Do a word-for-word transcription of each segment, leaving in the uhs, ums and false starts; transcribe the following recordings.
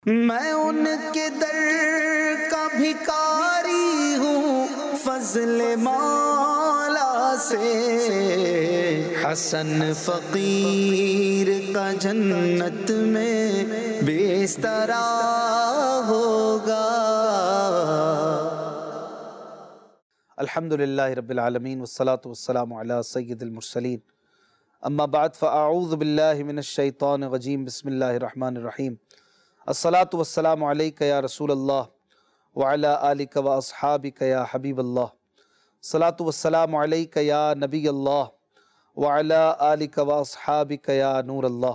मैं उनके दर का भिकारी हूँ फजल मौला से, हसन फ़कीर का जन्नत में बिस्तरा होगा। अल्हम्दुलिल्लाहि रब्बिल आलमीन वस्सलातु वस्सलामु अला सय्यिदिल मुरसलीन अम्मा बाद फ़अऊज़ु बिल्लाहि मिनश शैतानिर रजीम बिस्मिल्लाहिर रहमानिर रहीम। अस्सलातु वस्सलामु अलैका या रसूलल्लाह व अला आलिका व अस्हाबिका या हबीबल्लाह। सलातु वस्सलामु अलैका या नबीयल्लाह व अला आलिका व अस्हाबिका या नूरल्लाह।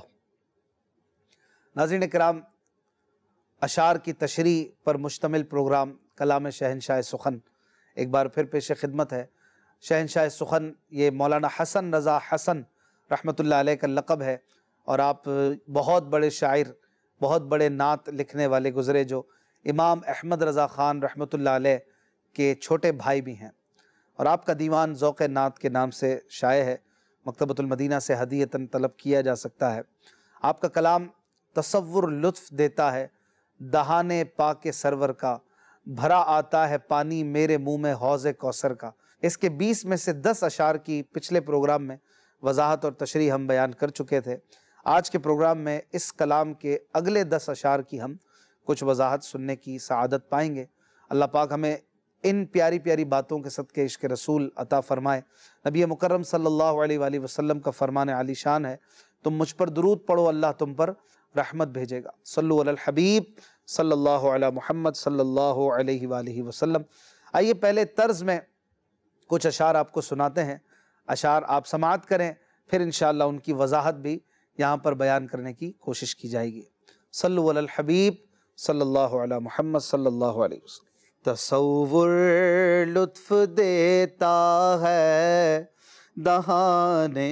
नाज़रीन किराम, अशार की तशरीह पर मुश्तमिल प्रोग्राम कलाम शहंशाह सुखन एक बार फिर पेश खिदमत है। शहंशाह सुखन ये मौलाना हसन रज़ा हसन रहमतुल्लाह अलैह का लक़ब है और आप बहुत बड़े शायर, बहुत बड़े नात लिखने वाले गुज़रे जो इमाम अहमद रज़ा ख़ान रहमतुल्लाह अलैह के छोटे भाई भी हैं। और आपका दीवान ज़ौक़ नात के नाम से शाये है, मकतबतुल मदीना से हदीयतन तलब किया जा सकता है। आपका कलाम तसव्वुर लुत्फ़ देता है, दहाने पाके सरवर का भरा आता है पानी मेरे मुँह में हौज़े कौसर का। इसके बीस में से दस अशार की पिछले प्रोग्राम में वजाहत और तशरीह हम बयान कर चुके थे। आज के प्रोग्राम में इस कलाम के अगले दस अशार की हम कुछ वजाहत सुनने की सआदत पाएंगे। अल्लाह पाक हमें इन प्यारी प्यारी बातों के सदक़े इश्क़ रसूल अता फ़रमाए। नबी मुकर्रम सल्लल्लाहु अलैहि वसल्लम का फरमान आली शान है, तुम मुझ पर दुरूद पढ़ो अल्लाह तुम पर रहमत भेजेगा। सल्लु अलल हबीब सल्लल्लाहु अला मुहम्मद सल्लल्लाहु अलैहि वालिहि वसल्लम। आइए पहले तर्ज में कुछ अशार आपको सुनाते हैं। अशार आप समाअत करें, फिर इंशाअल्लाह उनकी वजाहत भी यहाँ पर बयान करने की कोशिश की जाएगी। सल्लु अलल हबीब सल्लल्लाहु अला मुहम्मद सल्लल्लाहु अलैहि वसल्लम। तसव्वुर लुत्फ़ देता है दहाने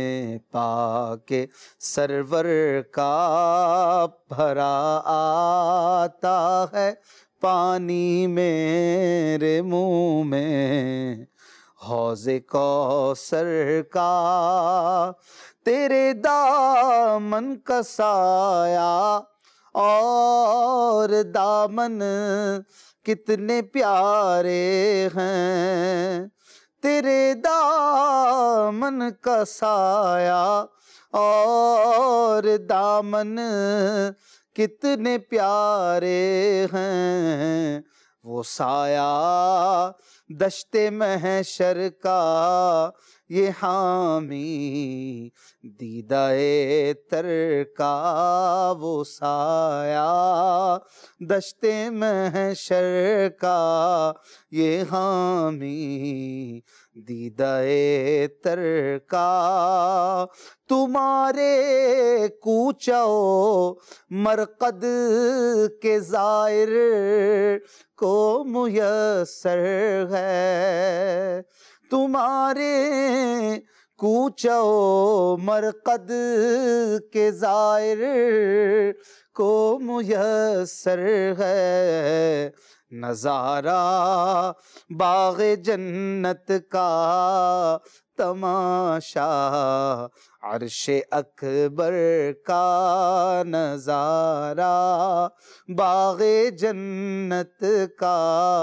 पाके सरवर का भरा आता है पानी मेरे मुँह में हौज़े कौसर का। तेरे दामन का साया और दामन कितने प्यारे हैं, तेरे दामन का साया और दामन कितने प्यारे हैं। वो साया दश्ते महशर का ये हामी दीदाए तर का। वो साया दश्ते महशर का ये हामी दीदाए तर का। तुम्हारे कूचो मरकद के ज़ाहिर को मुयस्सर है, तुम्हारे कूचो मरकद के ज़ाहिर को मुयस्सर है। नज़ारा बाग़े जन्नत का तमाशा अर्शे अकबर का। नज़ारा बाग़े जन्नत का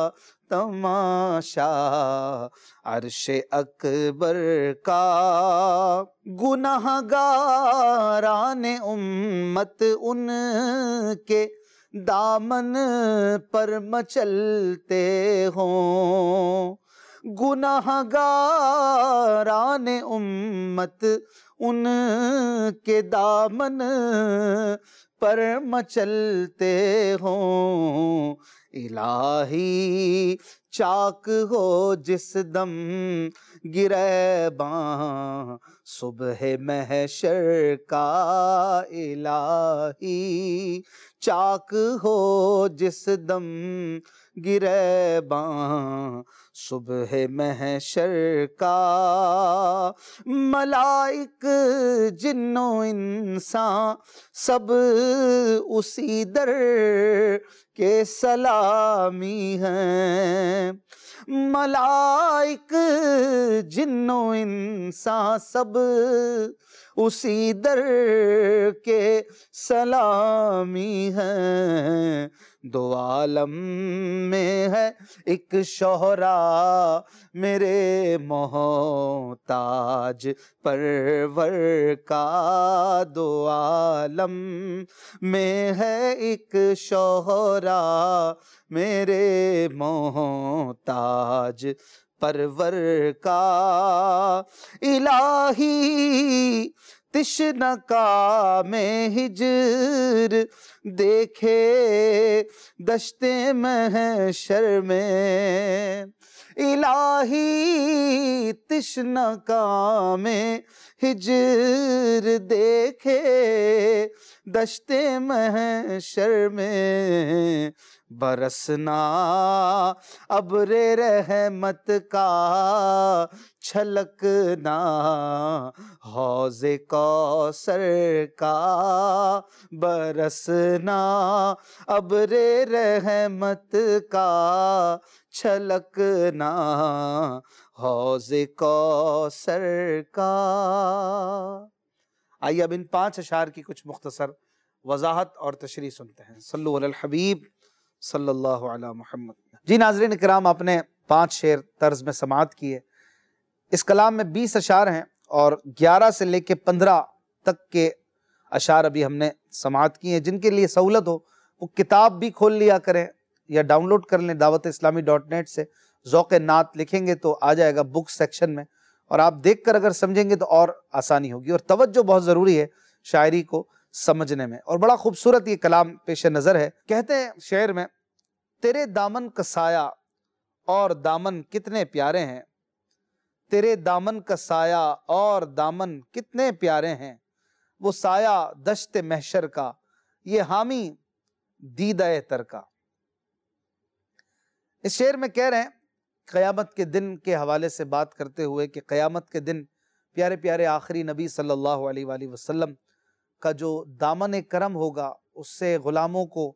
तमाशा अर्शे अकबर का। गुनाहगाराने उम्मत उनके दामन पर मचलते हों, गुनाहगाराने उम्मत उनके दामन पर मचलते हों। इलाही चाक हो जिस दम गिरैबां सुबह महशर का। इलाही चाक हो जिस दम गिरैबां सुबह महशर का। मलाइक जिन्नो इंसान सब उसी दर के सलामी हैं, मलाइक जिन्नो इंसान सब उसी दर के सलामी है। दो आलम में है एक शोहरा मेरे मोहताज परवर का। दो आलम में है एक शोहरा मेरे मोहताज परवर का। इलाही तिश्नका में हिजर देखे दश्ते महशर में। इलाही तिश्नका में हिजर देखे दश्ते महशर में। बरसना अब्रे रहमत का छलकना हौज़े कौसर का। बरसना अब्रे रहमत का छलकना हौज़े कौसर का। आइए अब इन पांच अशार की कुछ मुख्तसर वजाहत और तशरीह सुनते हैं। सल्लु अलल हबीब सल्लल्लाहु अला मुहम्मद। जी नाज़रीन किराम, आपने पांच शेर तर्ज में समाअत किए। इस कलाम में बीस अशार हैं और ग्यारह से लेके पंद्रह तक के अशार अभी हमने समाअत किए हैं। जिनके लिए सहूलत हो वो किताब भी खोल लिया करें या डाउनलोड कर लें दावत इस्लामी डॉट नेट से। ज़ौक़ नात लिखेंगे तो आ जाएगा बुक सेक्शन में, और आप देख कर अगर समझेंगे तो और आसानी होगी। और तवज्जो बहुत ज़रूरी है शायरी को समझने में। और बड़ा खूबसूरत ये कलाम पेश नज़र है। कहते हैं शेर में, तेरे दामन का साया और दामन कितने प्यारे हैं। तेरे दामन का साया और दामन कितने प्यारे हैं। वो साया दश्त महशर का, ये हामी दीदाए तर का। इस शेर में कह रहे हैं क़यामत के दिन के हवाले से बात करते हुए कि क़यामत के दिन प्यारे प्यारे आखिरी नबी सल्लल्लाहु अलैहि वसल्लम का जो दामन करम होगा उससे ग़ुलामों को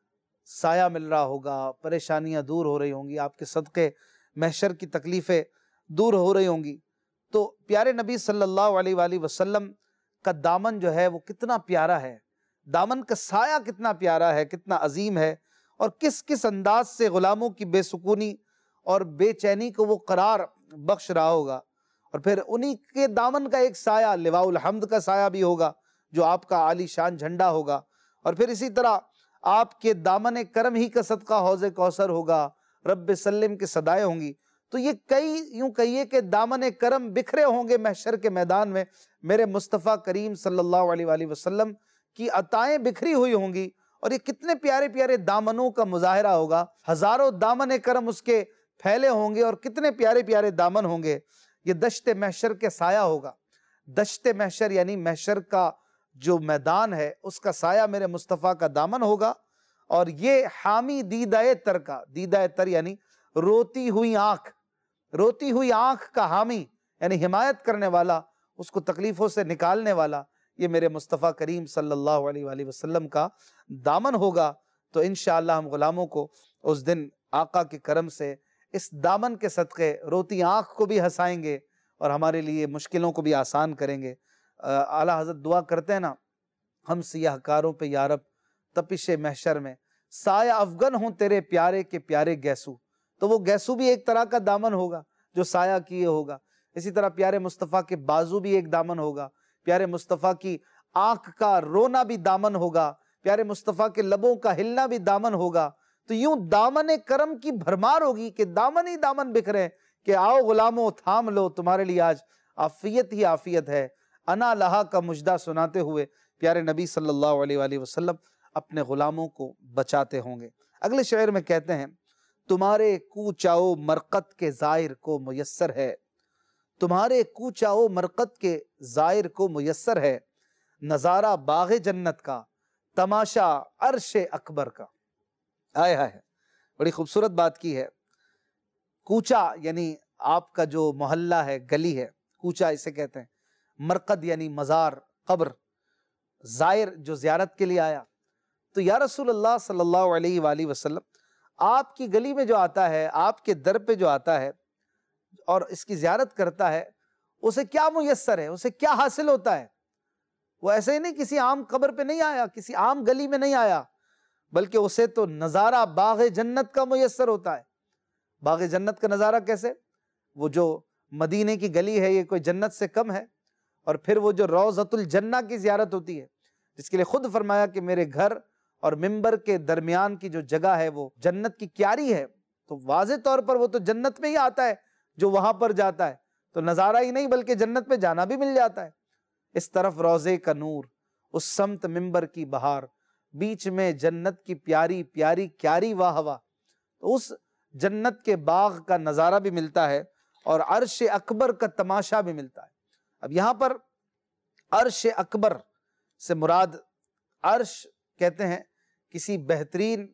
साया मिल रहा होगा, परेशानियां दूर हो रही होंगी, आपके सदक़े महशर की तकलीफ़ें दूर हो रही होंगी। तो प्यारे नबी सल्लल्लाहु अलैहि वसल्लम का दामन जो है वो कितना प्यारा है, दामन का साया कितना प्यारा है, कितना अजीम है, और किस किस अंदाज से ग़ुलामों की बेसुकूनी और बेचैनी को वो करार बख्श रहा होगा। और फिर उन्हीं के दामन का एक साया लिवाउल हम्द का साया भी होगा जो आपका आली शान झंडा होगा। और फिर इसी तरह आपके दामन करम ही का सदका हौज़े कौसर होगा, रब्बे सल्लिम की सदाएं होंगी। तो ये कई यूं कहिए कि दामन करम बिखरे होंगे महशर के मैदान में। मेरे मुस्तफ़ा करीम सल्लल्लाहु अलैहि वसल्लम की अताएं बिखरी हुई होंगी, और ये कितने प्यारे प्यारे दामनों का मुजाहिरा होगा। हजारों दामन करम उसके फैले होंगे और कितने प्यारे प्यारे दामन होंगे। ये दश्त महशर के साया होगा। दश्त महशर यानी महशर का जो मैदान है उसका साया मेरे मुस्तफ़ा का दामन होगा। और ये हामी दीदाए तर का, दीदाए तर यानी रोती हुई आंख, रोती हुई आंख का हामी यानी हिमायत करने वाला, उसको तकलीफों से निकालने वाला, ये मेरे मुस्तफ़ा करीम सल्लल्लाहु अलैहि वसल्लम का दामन होगा। तो इंशाअल्लाह हम गुलामों को उस दिन आका के करम से इस दामन के सदक़े रोती आंख को भी हंसाएंगे और हमारे लिए मुश्किलों को भी आसान करेंगे। आला हज़रत दुआ करते हैं ना, हम सियाहकारों पे यारब तपिश महशर में साया अफगन हूँ तेरे प्यारे के प्यारे गैसू। तो वो गैसू भी एक तरह का दामन होगा जो साया किए होगा। इसी तरह प्यारे मुस्तफ़ा के बाजू भी एक दामन होगा, प्यारे मुस्तफ़ा की आंख का रोना भी दामन होगा, प्यारे मुस्तफ़ा के लबों का हिलना भी दामन होगा। तो यूं दामन करम की भरमार होगी कि दामन ही दामन बिखरे कि आओ गुलामों थाम लो, तुम्हारे लिए आज आफियत ही आफियत है। अना लहा का मुजदा सुनाते हुए प्यारे नबी सल्लल्लाहु अलैहि वसल्लम अपने गुलामों को बचाते होंगे। अगले शेर में कहते हैं, तुम्हारे कूचाओ मरकत के ज़ाहिर को मुयस्सर है, तुम्हारे कूचाओ मरकत के ज़ाहिर को मुयस्सर है, नज़ारा बाग़े जन्नत का, तमाशा अर्श अकबर का। आए हाय, बड़ी खूबसूरत बात की है। कूचा यानी आपका जो मोहल्ला है, गली है, कूचा इसे कहते हैं। मरकद यानी मज़ार, कब्र। ज़ाहिर जो ज़ियारत के लिए आया। तो या रसूल अल्लाह सल्लल्लाहु अलैहि वसल्लम, आपकी गली में जो आता है, आपके दर पे जो आता है और इसकी ज़ियारत करता है, उसे क्या मुयस्सर है, उसे क्या हासिल होता है? वो ऐसे ही नहीं किसी आम कब्र पे नहीं आया, किसी आम गली में नहीं आया, बल्कि उसे तो नज़ारा बाग़ जन्नत का मुयस्सर होता है। बाग़ जन्नत का नज़ारा कैसे? वो जो मदीने की गली है, ये कोई जन्नत से कम है? और फिर वो जो रौज़तुल जन्ना की ज़ियारत होती है, जिसके लिए खुद फरमाया कि मेरे घर और मिंबर के दरमियान की जो जगह है वो जन्नत की क्यारी है, तो वाज़े तौर पर वो तो जन्नत में ही आता है जो वहां पर जाता है, तो नज़ारा ही नहीं बल्कि जन्नत में जाना भी मिल जाता है। इस तरफ रोज़े का नूर, उस समत मिंबर की बहार, बीच में जन्नत की प्यारी प्यारी क्यारी वाह वाह, तो उस जन्नत के बाग का नज़ारा भी मिलता है और अर्श अकबर का तमाशा भी मिलता है। अब यहाँ पर अर्श अकबर से मुराद, अर्श कहते हैं किसी बेहतरीन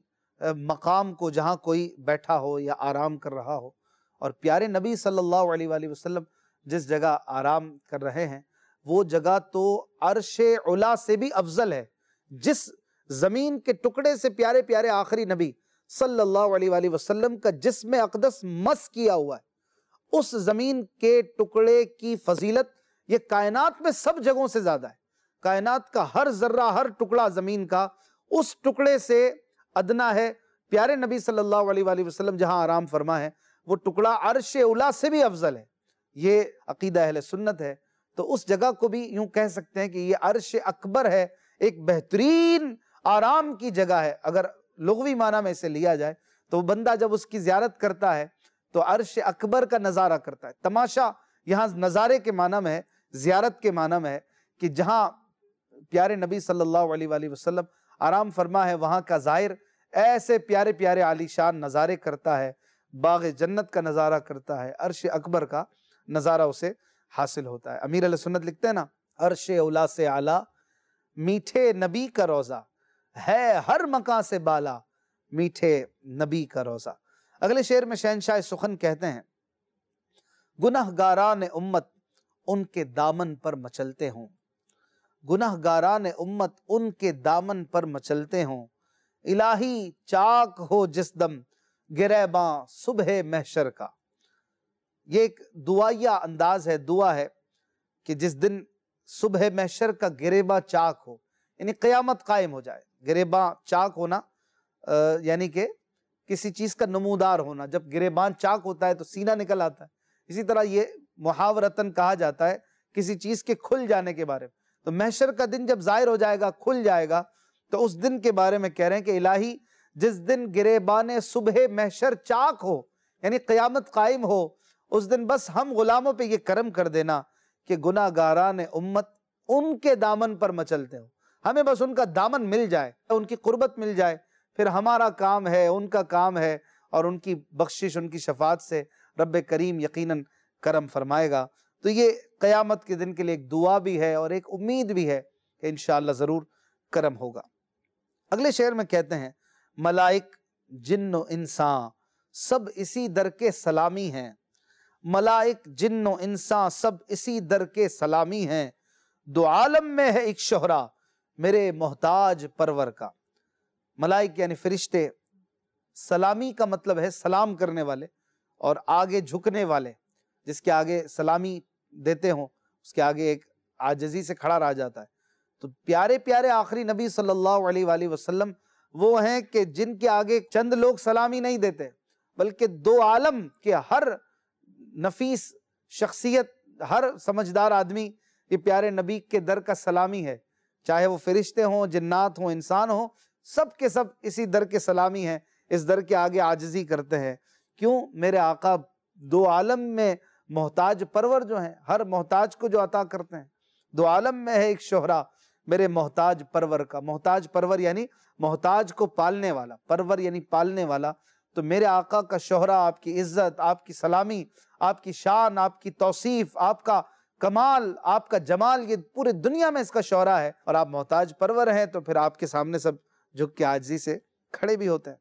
मकाम को जहाँ कोई बैठा हो या आराम कर रहा हो, और प्यारे नबी सल्लल्लाहु अलैहि वसल्लम जिस जगह आराम कर रहे हैं वो जगह तो अर्श उला से भी अफजल है। जिस जमीन के टुकड़े से प्यारे प्यारे आखिरी नबी सल्लल्लाहु अलैहि वसल्लम का जिस्म अक़दस मस किया हुआ है, उस जमीन के टुकड़े की फजीलत ये कायनात में सब जगहों से ज्यादा है। कायनात का हर जर्रा, हर टुकड़ा जमीन का उस टुकड़े से अदना है। प्यारे नबी सल्लल्लाहु अलैहि वसल्लम जहां आराम फरमा है वो टुकड़ा अर्श उला से भी अफजल है। ये अकीदा अहले सुन्नत है। तो उस जगह को भी यूं कह सकते हैं कि ये अर्श अकबर है, एक बेहतरीन आराम की जगह है। अगर लुग़वी माना में इसे लिया जाए तो बंदा जब उसकी ज़ियारत करता है तो अर्श अकबर का नज़ारा करता है। तमाशा यहाँ नज़ारे के माना में है, ज़ियारत के माना में है कि जहाँ प्यारे नबी सल्लल्लाहु अलैहि वसल्लम आराम फरमा है वहाँ का ज़ाहिर ऐसे प्यारे प्यारे आलीशान नज़ारे करता है, बाग़ जन्नत का नज़ारा करता है, अर्श अकबर का नज़ारा उसे हासिल होता है। अमीर अहले सुन्नत लिखते हैं ना, अर्श उला से आला मीठे नबी का रोज़ा है, हर मकां से बाला मीठे नबी का रोज़ा। अगले शेर में शहंशाह सुखन कहते हैं, गुनहगारान उम्मत उनके दामन पर मचलते हों, गुनहगारान उम्मत उनके दामन पर मचलते हों, इलाही चाक हो जिस दम गिरैबां सुबह महशर का। ये एक दुआया अंदाज है, दुआ है कि जिस दिन सुबह महशर का गिरेबा चाक हो, यानी क़यामत कायम हो जाए। गिरेबा चाक होना यानी कि किसी चीज़ का नमूदार होना। जब गिरेबान चाक होता है तो सीना निकल आता है। इसी तरह ये मुहावरतन कहा जाता है किसी चीज़ के खुल जाने के बारे में। तो महशर का दिन जब ज़ाहिर हो जाएगा, खुल जाएगा, तो उस दिन के बारे में कह रहे हैं कि इलाही जिस दिन गिरेबान सुबह महशर चाक हो, यानी क़यामत कायम हो, उस दिन बस हम गुलामों पे ये करम कर देना कि गुनाहगारान उम्मत उनके दामन पर मचलते हो। हमें बस उनका दामन मिल जाए, उनकी कुर्बत मिल जाए, फिर हमारा काम है, उनका काम है, और उनकी बख्शिश, उनकी शफात से रब्बे करीम यकीनन करम फरमाएगा। तो ये क़यामत के दिन के लिए एक दुआ भी है और एक उम्मीद भी है कि इंशाअल्लाह ज़रूर करम होगा। अगले शेर में कहते हैं, मलाइक जिन्नो इंसान सब इसी दर के सलामी हैं, मलाइक जिन्नो इंसान सब इसी दर के सलामी हैं, दो आलम में है एक शोहरा मेरे मोहताज परवर का। मलाइक यानी फरिश्ते, सलामी का मतलब है सलाम करने वाले और आगे झुकने वाले। जिसके आगे सलामी देते हों उसके आगे एक आजिज़ी से खड़ा रह जाता है। तो प्यारे प्यारे आखिरी नबी सल्लल्लाहु अलैहि वसल्लम वो हैं कि जिनके आगे चंद लोग सलामी नहीं देते, बल्कि दो आलम के हर नफीस शख्सियत, हर समझदार आदमी ये प्यारे नबी के दर का सलामी है। चाहे वो फरिश्ते हों, जिन्नात हों, इंसान हों, सब के सब इसी दर के सलामी हैं, इस दर के आगे आजिज़ी करते हैं। क्यों? मेरे आका दो आलम में मोहताज परवर जो हैं, हर मोहताज को जो अता करते हैं। दो आलम में है एक शोहरा मेरे मोहताज परवर का। मोहताज परवर यानी मोहताज को पालने वाला, परवर यानी पालने वाला। तो मेरे आका का शोहरा, आपकी इज्जत, आपकी सलामी, आपकी शान, आपकी तौसीफ, आपका कमाल, आपका जमाल, ये पूरी दुनिया में इसका शोहरा है और आप मोहताज परवर हैं, तो फिर आपके सामने सब झुक के आजिज़ी से खड़े भी होते हैं।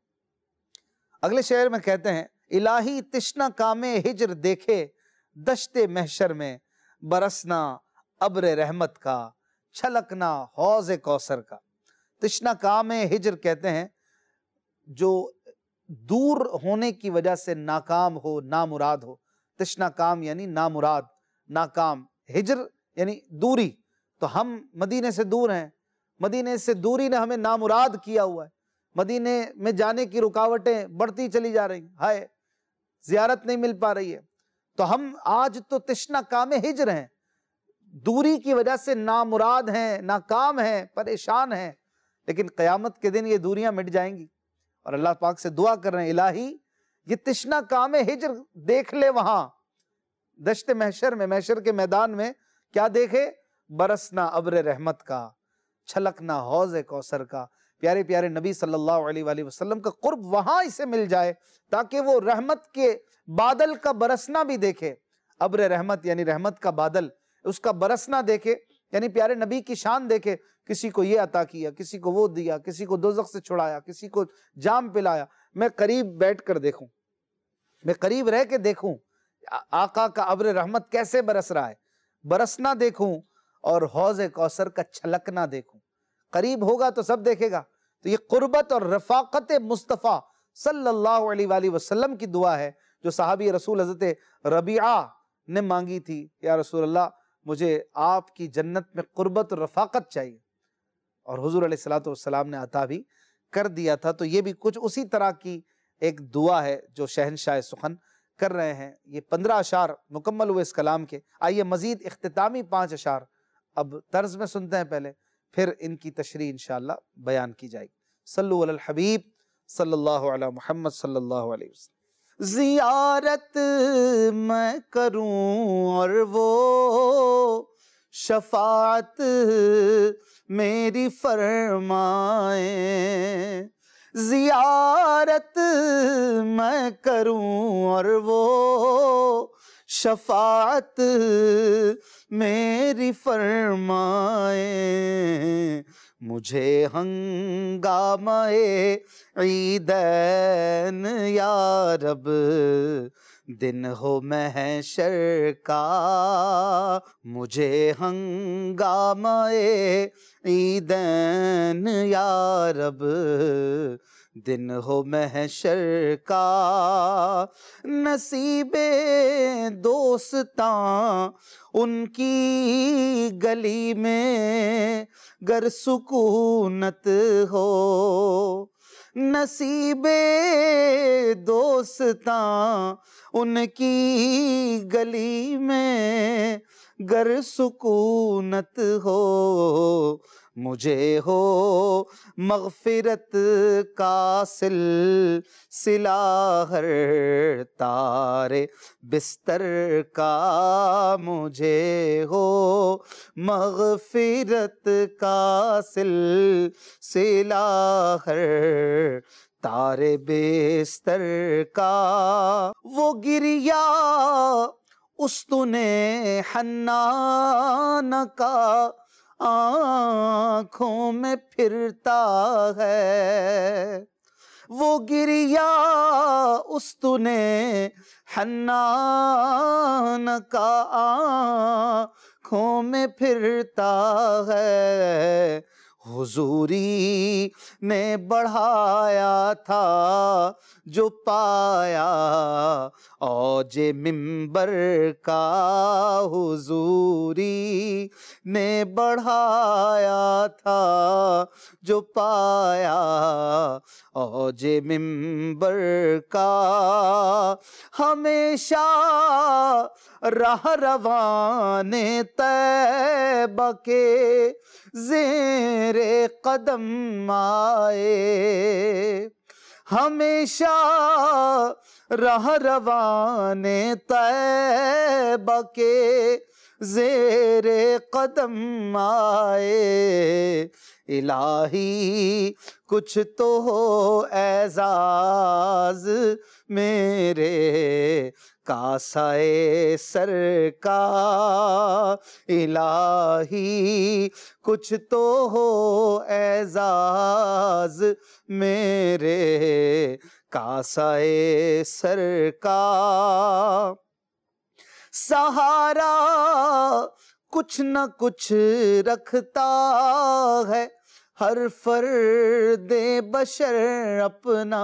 अगले शेर में कहते हैं, इलाही तिश्ना कामे हिज्र देखे दश्ते महशर में, बरसना अब्र रहमत का, छलकना हौज़ कौसर का। तिश्ना कामे हिज्र कहते हैं जो दूर होने की वजह से नाकाम हो, नामुराद हो। तशना काम यानी नामुराद, नाकाम। हिजर यानी दूरी। तो हम मदीने से दूर हैं, मदीने से दूरी ने हमें नामुराद किया हुआ है। मदीने में जाने की रुकावटें बढ़ती चली जा रही, हाय जियारत नहीं मिल पा रही है। तो हम आज तो तशना काम हिजर हैं, दूरी की वजह से नामुराद हैं, नाकाम हैं, परेशान हैं। लेकिन क़यामत के दिन ये दूरियां मिट जाएंगी और अल्लाह पाक से दुआ कर रहे हैं, इलाही ये तशना काम हिजर देख ले। वहां दश्त महशर में, महशर के मैदान में क्या देखे? बरसना अब्र रहमत का, छलकना हौज़ कौसर का। प्यारे प्यारे नबी सल्लल्लाहु अलैहि वसल्लम का कुर्ब वहां इसे मिल जाए ताकि वो रहमत के बादल का बरसना भी देखे। अब्र रहमत यानी रहमत का बादल, उसका बरसना देखे, यानी प्यारे नबी की शान देखे। किसी को ये अता किया, किसी को वो दिया, किसी को दोज़ख से छुड़ाया, किसी को जाम पिलाया। मैं करीब बैठ कर देखूं, मैं करीब रह के देखूं आका का अब्र रहमत कैसे बरस रहा है, बरसना देखूं और हौज़ कौसर का छलकना देखूं। करीब होगा तो सब देखेगा। तो ये कुर्बत और रफ़ाक़त मुस्तफ़ा सल्लल्लाहु अलैहि वसल्लम की दुआ है जो सहाबी रसूल हज़रत रबीआ ने मांगी थी, या रसूल अल्लाह मुझे आपकी जन्नत में कुर्बत और रफ़ाक़त चाहिए, और हुज़ूर अलैहिस्सलातु वस्सलाम ने अता भी कर दिया था। तो ये भी कुछ उसी तरह की एक दुआ है जो शहनशाह सुखन कर रहे हैं। ये पंद्रह अशार मुकम्मल हुए इस कलाम के। आइए मज़ीद इख्तितामी पाँच अशार अब तर्ज में सुनते हैं पहले, फिर इनकी तशरीह इंशाअल्लाह बयान की जाएगी। सल्लु अलल हबीब सल्लल्लाहु अला मुहम्मद सल्लल्लाहु अलैहि वसल्लम। ज़ियारत मैं करूं और वो शफाअत मेरी फरमाए। ज़ियारत मैं करूं और वो शफाअत मेरी फरमाए। मुझे हंगामाए ईदैन या रब दिन हो महशर का। मुझे हंगामाए ईदैन या रब दिन हो महशर का। नसीबे दोस्तां उनकी गली में गर सुकूनत हो। नसीबे दोस्तां उनकी गली में गर सुकूनत हो। मुझे हो मग़फ़िरत का सिलसिला हर तारे बिस्तर का। मुझे हो मग़फ़िरत का सिलसिला हर तारे बिस्तर का। वो गिरिया उस्तुने हन्नान का आँखों में फिरता है। वो गिरिया उस्तुने हन्नान का आँखों में फिरता है। हुजूरी ने बढ़ाया था जो पाया औजे मिंबर का। हुजूरी ने बढ़ाया था जो पाया औजे मिंबर का। हमेशा राह रवाने तैबा के ज़ेरे कदम आए। हमेशा राह रवाने तैबा के ज़ेरे कदम आए। इलाही कुछ तो हो एज़ाज़ मेरे कासाए सर का। इलाही कुछ तो हो एज़ाज़ मेरे कासाए सर का। सहारा कुछ न कुछ रखता है हर फर्दे बशर अपना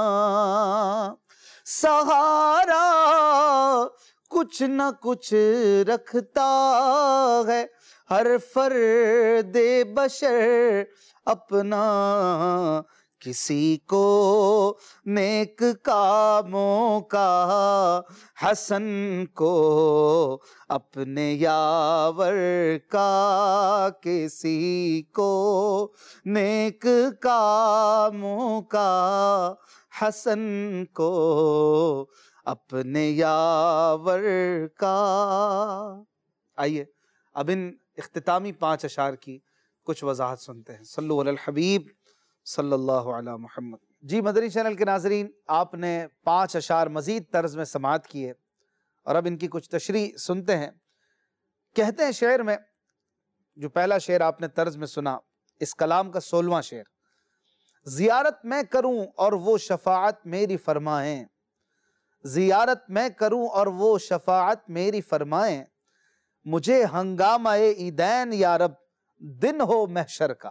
सहारा कुछ न कुछ रखता है, हर फर्दे बशर अपना किसी को नेक कामों का, हसन को अपने यावर का, किसी को नेक कामों का, हसन को अपने यावर का। आइए अब इन इख्तितामी पांच अशार की कुछ वजाहत सुनते हैं। सल्लु अलल हबीब सल्लल्लाहु अला मुहम्मद। जी मदनी चैनल के नाजरीन, आपने पांच अशार मजीद तर्ज में समाअत किए और अब इनकी कुछ तशरीह सुनते हैं। कहते हैं शेर में, जो पहला शेर आपने तर्ज में सुना, इस कलाम का सोलवां शेर, जियारत मैं करूं और वो शफाअत मेरी फरमाएं, जियारत मैं करूं और वो शफाअत मेरी फरमाएं, मुझे हंगामाए ईदैन यारब दिन हो महशर का।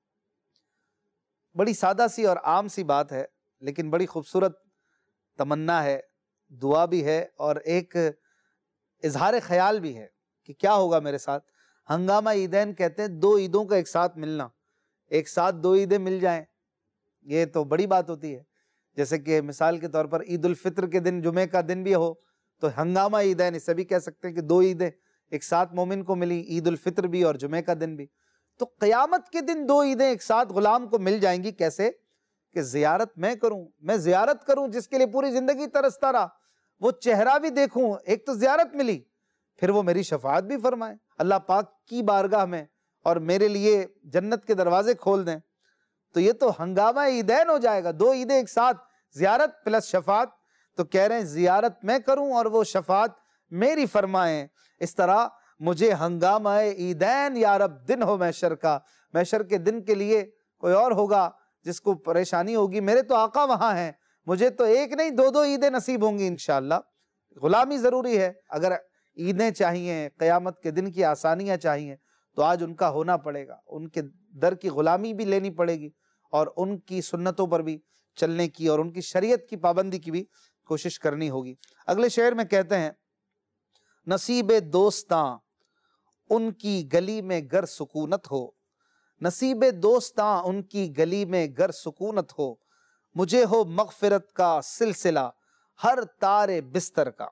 बड़ी सादा सी और आम सी बात है, लेकिन बड़ी खूबसूरत तमन्ना है, दुआ भी है और एक इजहार ख्याल भी है कि क्या होगा मेरे साथ। हंगामा ईदैन कहते हैं दो ईदों का एक साथ मिलना, एक साथ दो ईदें मिल जाएं, ये तो बड़ी बात होती है। जैसे कि मिसाल के तौर पर ईद उल फित्र के दिन जुमे का दिन भी हो तो हंगामा ईदैन, इसे भी कह सकते हैं कि दो ईदें एक साथ मोमिन को मिली, ईद उल फित्र भी और जुमे का दिन भी। तो क़यामत के दिन दो ईदें एक साथ गुलाम को मिल जाएंगी। कैसे? कि ज़ियारत मैं करूं, मैं ज़ियारत करूं जिसके लिए पूरी जिंदगी तरसता रहा, वो चेहरा भी देखूं, एक तो ज़ियारत मिली, फिर वो मेरी शफाअत भी फरमाए अल्लाह पाक की बारगाह में और मेरे लिए जन्नत के दरवाजे खोल दें। तो ये तो हंगामा ईदैन हो जाएगा, दो ईदें एक साथ, ज़ियारत प्लस शफाअत। तो कह रहे हैं ज़ियारत मैं करूं और वो शफाअत मेरी फरमाएं। इस तरह मुझे हंगामा ईदैन या रब दिन हो महशर का, महशर के दिन के लिए कोई और होगा जिसको परेशानी होगी, मेरे तो आका वहां हैं, मुझे तो एक नहीं दो दो ईदें नसीब होंगी इंशाअल्लाह। गुलामी जरूरी है, अगर ईदें चाहिए, क़यामत के दिन की आसानियां चाहिए तो आज उनका होना पड़ेगा, उनके दर की गुलामी भी लेनी पड़ेगी और उनकी सुन्नतों पर भी चलने की और उनकी शरीयत की पाबंदी की भी कोशिश करनी होगी। अगले शेर में कहते हैं, नसीबे दोस्तां उनकी गली में गर सुकूनत हो, नसीबे दोस्तां उनकी गली में गर सुकूनत हो, मुझे हो मगफिरत का सिलसिला हर तारे बिस्तर का।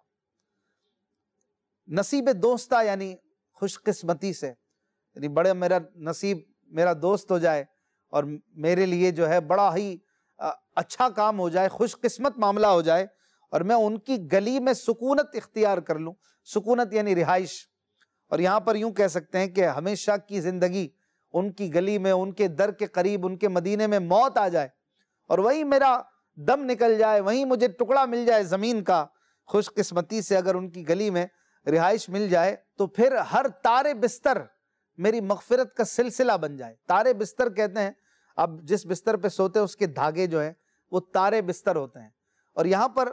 नसीबे दोस्ता यानी खुशकिस्मती से, यानी बड़े मेरा नसीब मेरा दोस्त हो जाए और मेरे लिए जो है बड़ा ही अच्छा काम हो जाए, खुशकिस्मत मामला हो जाए और मैं उनकी गली में सुकूनत इख्तियार कर लूं। सुकूनत यानी रिहाइश, और यहाँ पर यूं कह सकते हैं कि हमेशा की जिंदगी उनकी गली में, उनके दर के करीब, उनके मदीने में मौत आ जाए और वहीं मेरा दम निकल जाए, वहीं मुझे टुकड़ा मिल जाए ज़मीन का। खुशकिस्मती से अगर उनकी गली में रिहाइश मिल जाए तो फिर हर तारे बिस्तर मेरी मगफिरत का सिलसिला बन जाए। तारे बिस्तर कहते हैं, अब जिस बिस्तर पे सोते हैं उसके धागे जो है वो तारे बिस्तर होते हैं। और यहाँ पर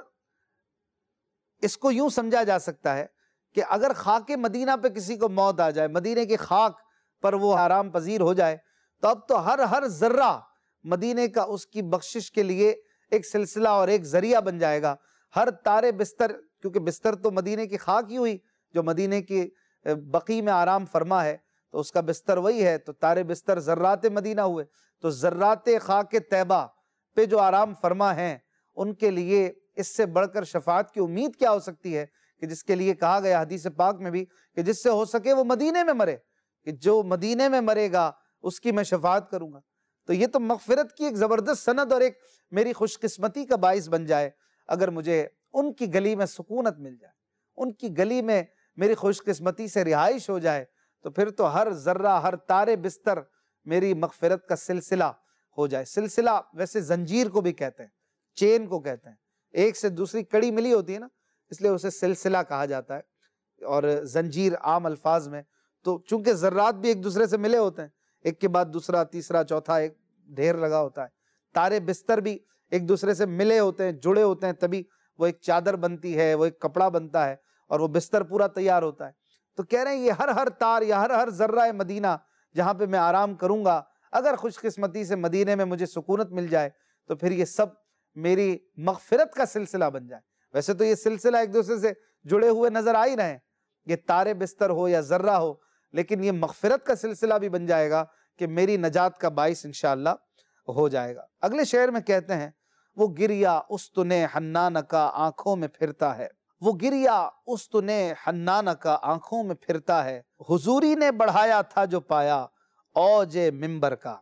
इसको यूं समझा जा सकता है कि अगर खाके मदीना पे किसी को मौत आ जाए, मदीने की खाक पर वो आराम पजीर हो जाए, तो अब तो हर हर जर्रा मदीने का उसकी बख्शिश के लिए एक सिलसिला और एक जरिया बन जाएगा। हर तारे बिस्तर, क्योंकि बिस्तर तो मदीने की खाक ही हुई, जो मदीने की बकी में आराम फरमा है तो उसका बिस्तर वही है, तो तारे बिस्तर जर्रात मदीना हुए। तो जर्रात खाक तैबा पे जो आराम फरमा हैं उनके लिए इससे बढ़कर शफाअत की उम्मीद क्या हो सकती है, कि जिसके लिए कहा गया हदीस पाक में भी कि जिससे हो सके वो मदीने में मरे, कि जो मदीने में मरेगा उसकी मैं शफाअत करूंगा। तो ये तो मगफिरत की एक जबरदस्त सनद और एक मेरी खुशकिस्मती का बाइस बन जाए अगर मुझे उनकी गली में सुकूनत मिल जाए, उनकी गली में मेरी खुशकिस्मती से रिहाइश हो जाए, तो फिर तो हर जर्रा हर तारे बिस्तर मेरी मगफिरत का सिलसिला हो जाए। सिलसिला वैसे जंजीर को भी कहते हैं, चेन को कहते हैं, एक से दूसरी कड़ी मिली होती है ना, इसलिए उसे सिलसिला कहा जाता है। और जंजीर आम अल्फाज में, तो चूंकि जर्रात भी एक दूसरे से मिले होते हैं, एक के बाद दूसरा तीसरा चौथा एक ढेर लगा होता है, तारे बिस्तर भी एक दूसरे से मिले होते हैं, जुड़े होते हैं, तभी वो एक चादर बनती है, वो एक कपड़ा बनता है और वो बिस्तर पूरा तैयार होता है। तो कह रहे हैं ये हर हर तार या हर हर जर्रा मदीना जहाँ पे मैं आराम करूंगा, अगर खुशकिस्मती से मदीने में मुझे सुकूनत मिल जाए तो फिर ये सब मेरी मगफिरत का सिलसिला बन जाए। वैसे तो ये सिलसिला एक दूसरे से जुड़े हुए नजर आ ही रहे हैं, ये तारे बिस्तर हो या जर्रा हो, लेकिन ये मगफिरत का सिलसिला भी बन जाएगा कि मेरी नजात का बाइस इंशाअल्लाह हो जाएगा। अगले शेर में कहते हैं, वो गिरिया उस्तुने हन्नान का आंखों में फिरता है, वो गिरिया उस्तुने हन्नान का आंखों में फिरता है, हुजूरी ने बढ़ाया था जो पाया औजे मिंबर का।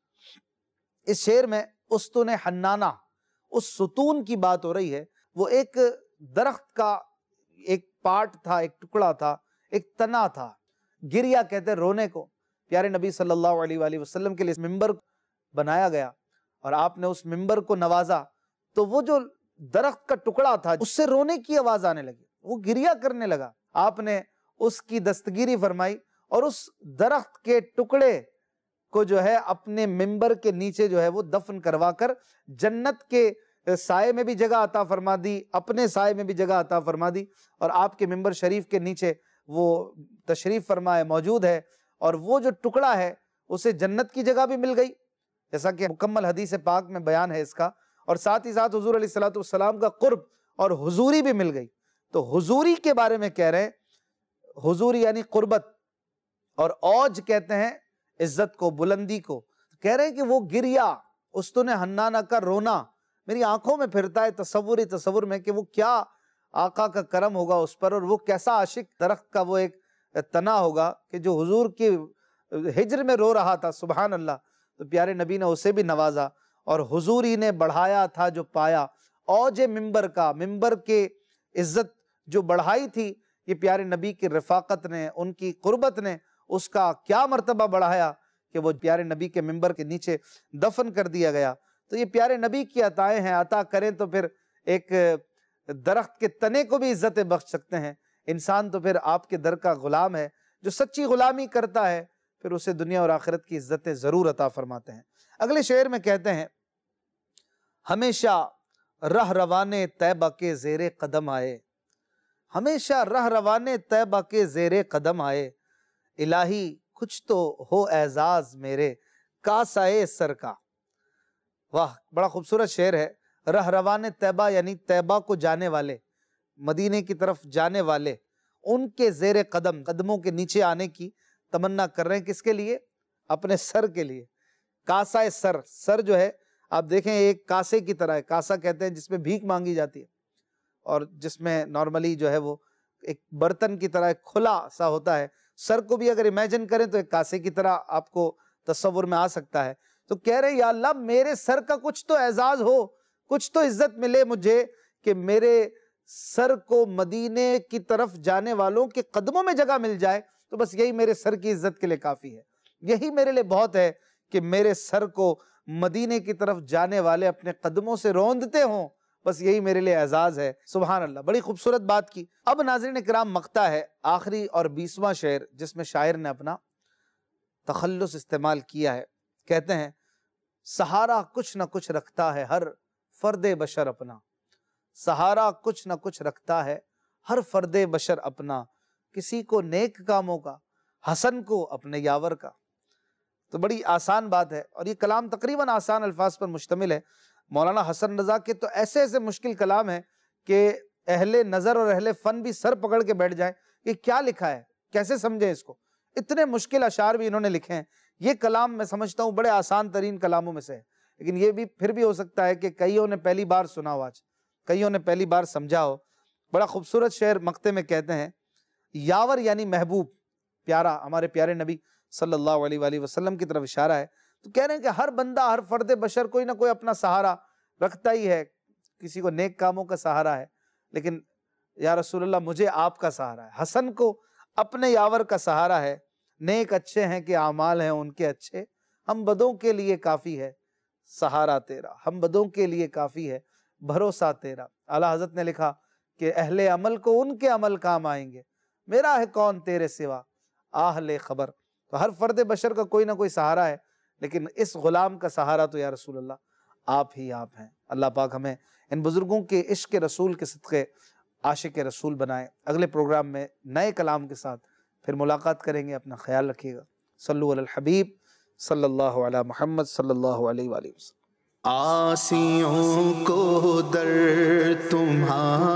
इस शेर में उस्तुने हन्नाना, उस सुतून की बात हो रही है। वो एक दरख्त का एक पार्ट था, एक टुकड़ा था, एक तना था। गिरिया कहते हैं रोने को। प्यारे नबी सल्लल्लाहु अलैहि वसल्लम के लिए मिंबर बनाया गया और आपने उस मिंबर को नवाजा, तो वो जो दरख्त का टुकड़ा था उससे रोने की आवाज आने लगी, वो गिरिया करने लगा। आपने उसकी दस्तगीरी फरमाई और उस दरख्त के टुकड़े को जो है अपने मिंबर के नीचे जो है वो दफन करवा कर जन्नत के साए में भी जगह अता फरमा दी, अपने साए में भी जगह अता फरमा दी, और आपके मिंबर शरीफ के नीचे वो तशरीफ फरमा है, मौजूद है, और वो जो टुकड़ा है उसे जन्नत की जगह भी मिल गई, जैसा कि मुकम्मल हदीस पाक में बयान है इसका। और साथ ही साथ हुजूर अलैहिस्सलातु वस्सलाम का कुर्ब और हुजूरी भी मिल गई। तो हुजूरी के बारे में कह रहे हैं, हुजूरी यानी कुर्बत, और औज कहते हैं इज्जत को, बुलंदी को। कह रहे हैं कि वो गिरिया उस्तुने हन्नाना का रोना मेरी आंखों में फिरता है, तसव्वुर तसव्वुर में कि वो क्या आका का करम होगा उस पर, और वो कैसा आशिक दरख्त का वो एक तना होगा कि जो हुजूर की हिज्र में रो रहा था। सुभान अल्लाह। तो प्यारे नबी ने उसे भी नवाजा, और हुजूरी ने बढ़ाया था जो पाया औजे मिंबर का, मिंबर के इज्जत जो बढ़ाई थी ये प्यारे नबी की रफाकत ने, उनकी कुर्बत ने उसका क्या मर्तबा बढ़ाया कि वो प्यारे नबी के मिंबर के नीचे दफन कर दिया गया। तो ये प्यारे नबी की अताएं हैं, अता करें तो फिर एक दरख्त के तने को भी इज्जतें बख्श सकते हैं। इंसान तो फिर आपके दर का गुलाम है, जो सच्ची गुलामी करता है फिर उसे दुनिया और आखिरत की इज्जतें जरूर अता फरमाते हैं। अगले शेर में कहते हैं, हमेशा रह रवाने तैबा के जेरे कदम आए, हमेशा रह रवाने तैबा के जेरे कदम आए, इलाही कुछ तो हो एजाज मेरे कासाए सर का। वाह, बड़ा खूबसूरत शेर है। रह रवाने तैबा यानी तैबा को जाने वाले, मदीने की तरफ जाने वाले, उनके जेरे कदम, कदमों के नीचे आने की तमन्ना कर रहे हैं। किसके लिए? अपने सर के लिए। कासाए सर, सर जो है आप देखें एक कासे की तरह है। कासा कहते हैं जिसमें भीख मांगी जाती है, और जिसमें नॉर्मली जो है वो एक बर्तन की तरह खुला सा होता है। सर को भी अगर इमेजिन करें तो एक कासे की तरह आपको तस्वुर में आ सकता है। तो कह रहे या अल्लाह मेरे सर का कुछ तो एजाज हो, कुछ तो इज्जत मिले मुझे कि मेरे सर को मदीने की तरफ जाने वालों के कदमों में जगह मिल जाए, तो बस यही मेरे सर की इज्जत के लिए काफी है। यही मेरे लिए बहुत है कि मेरे सर को मदीने की तरफ जाने वाले अपने कदमों से रौंदते हों, बस यही मेरे लिए एजाज है। सुभान अल्लाह, बड़ी खूबसूरत बात की। अब नाज़रीन किराम मक्ता है आखिरी और बीसवां शेर जिसमें शायर ने अपना तखल्लुस इस्तेमाल किया है। कहते हैं, सहारा कुछ न कुछ रखता है हर फर्दे बशर अपना, सहारा कुछ न कुछ रखता है हर फर्दे बशर अपना, किसी को नेक कामों का, हसन को अपने यावर का। तो बड़ी आसान बात है, और ये कलाम तकरीबन आसान अल्फाज पर मुश्तमिल है। मौलाना हसन रजा के तो ऐसे ऐसे मुश्किल कलाम है कि अहले नज़र और अहले फ़न भी सर पकड़ के बैठ जाए कि क्या लिखा है, कैसे समझे इसको। इतने मुश्किल अशार भी इन्होंने लिखे हैं। ये कलाम मैं समझता हूँ बड़े आसान तरीन कलामों में से है, लेकिन ये भी फिर भी हो सकता है कि कईयों ने पहली बार सुना हो, आज कईयों ने पहली बार समझा हो। बड़ा खूबसूरत शेर मक्ते में कहते हैं, यावर यानी महबूब, प्यारा, हमारे प्यारे नबी सल्लल्लाहु अलैहि वसल्लम की तरफ इशारा है। तो कह रहे हैं कि हर बंदा, हर फर्द बशर कोई ना कोई अपना सहारा रखता ही है, किसी को नेक कामों का सहारा है, लेकिन या रसूलल्लाह मुझे आपका सहारा है। हसन को अपने यावर का सहारा है। नेक अच्छे हैं कि आमाल हैं उनके अच्छे, हम बदों के लिए काफ़ी है सहारा तेरा, हम बदों के लिए काफ़ी है भरोसा तेरा। आला हज़रत ने लिखा कि अहले अमल को उनके अमल काम आएंगे, मेरा है कौन तेरे सिवा आहले खबर। तो हर फर्द बशर का कोई ना कोई सहारा है, लेकिन इस गुलाम का सहारा तो या रसूल अल्लाह आप ही आप हैं। अल्लाह पाक हमें इन बुजुर्गों के इश्क रसूल के सदक़े आशिक रसूल बनाए। अगले प्रोग्राम में नए कलाम के साथ फिर मुलाकात करेंगे। अपना ख्याल रखिएगा। सल्लु अलल हबीब सल्लल्लाहु अला मुहम्मद सल्लल्लाहु अलैहि वसल्लम। आसियों को दर तुम्हारा